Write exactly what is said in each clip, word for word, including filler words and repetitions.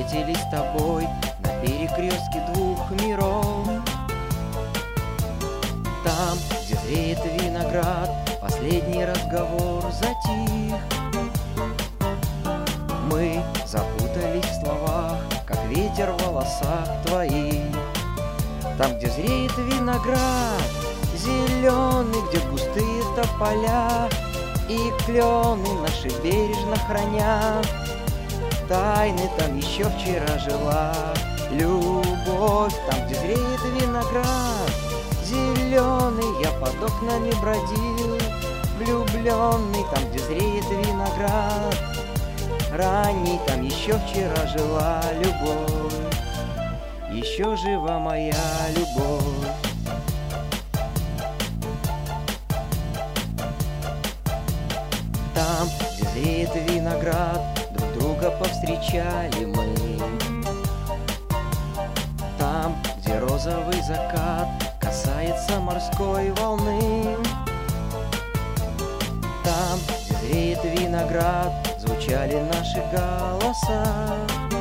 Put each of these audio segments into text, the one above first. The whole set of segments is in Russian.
встретились с тобой на перекрестке двух миров. Там, где зреет виноград, последний разговор затих. Мы запутались в словах, как ветер в волосах твоих. Там, где зреет виноград, зеленый, где густые тополя и клены наши бережно хранят. Тайны там еще вчера жила любовь. Там, где зреет виноград зеленый, я под окнами бродил, влюбленный. Там, где зреет виноград ранний, там еще вчера жила любовь. Еще жива моя любовь. Там, где зреет виноград, друг друга повстречали мы. Там, где розовый закат касается морской волны. Там, где зреет виноград, звучали наши голоса.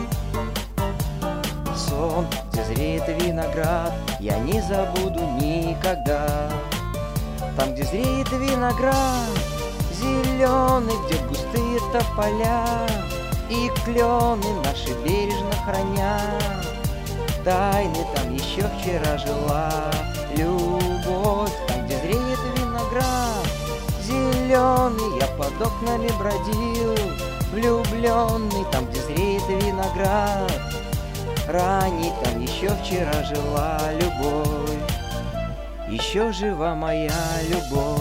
Сон, где зреет виноград, я не забуду никогда. Там, где зреет виноград зеленый, где густые тополя и клены наши бережно хранят. Тайны там еще вчера жила любовь. Там, где зреет виноград зеленый, я под окнами бродил, влюбленный. Там, где зреет виноград ранний, там еще вчера жила любовь. Еще жива моя любовь.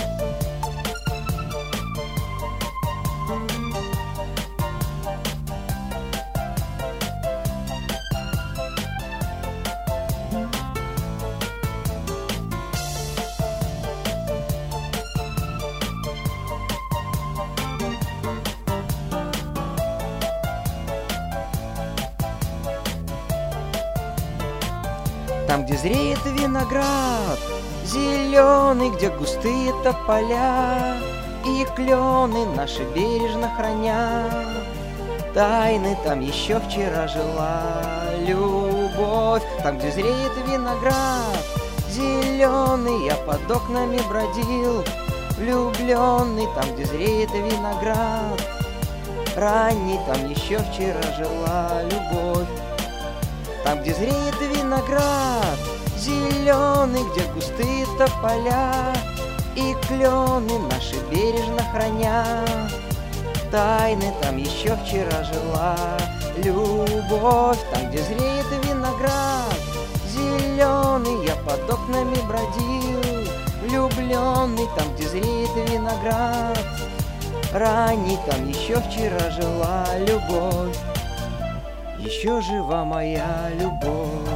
Там, где зреет виноград зеленый, где густые тополя и клены наши бережно хранят. Тайны там еще вчера жила любовь. Там, где зреет виноград зеленый, я под окнами бродил, влюбленный. Там, где зреет виноград ранний, там еще вчера жила любовь. Там, где зреет виноград зеленый, где густые тополя и клены наши бережно хранят. Тайны там еще вчера жила любовь. Там, где зреет виноград зеленый, я под окнами бродил, влюбленный. Там, где зреет виноград ранний, там еще вчера жила любовь. Еще жива моя любовь.